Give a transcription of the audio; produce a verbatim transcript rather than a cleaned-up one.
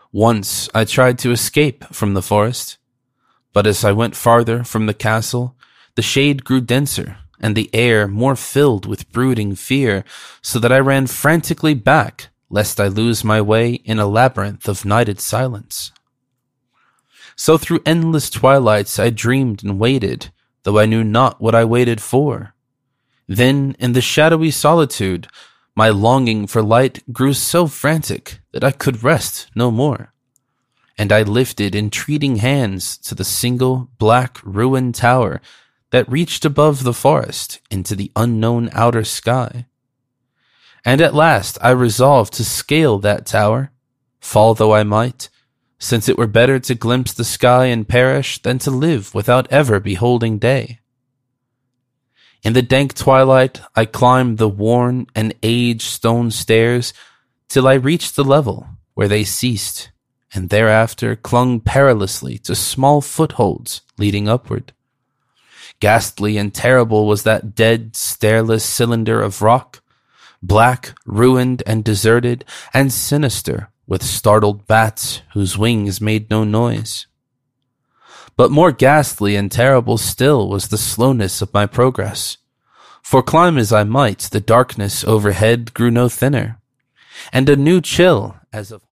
Once I tried to escape from the forest, but as I went farther from the castle, the shade grew denser and the air more filled with brooding fear, so that I ran frantically back, lest I lose my way in a labyrinth of nighted silence. So through endless twilights I dreamed and waited, though I knew not what I waited for. Then, in the shadowy solitude, my longing for light grew so frantic that I could rest no more, and I lifted entreating hands to the single black ruined tower that reached above the forest into the unknown outer sky. And at last I resolved to scale that tower, fall though I might, since it were better to glimpse the sky and perish than to live without ever beholding day. In the dank twilight I climbed the worn and aged stone stairs till I reached the level where they ceased, and thereafter clung perilously to small footholds leading upward. Ghastly and terrible was that dead, stairless cylinder of rock, black, ruined, and deserted, and sinister with startled bats whose wings made no noise. But more ghastly and terrible still was the slowness of my progress, for climb as I might, the darkness overhead grew no thinner, and a new chill, as of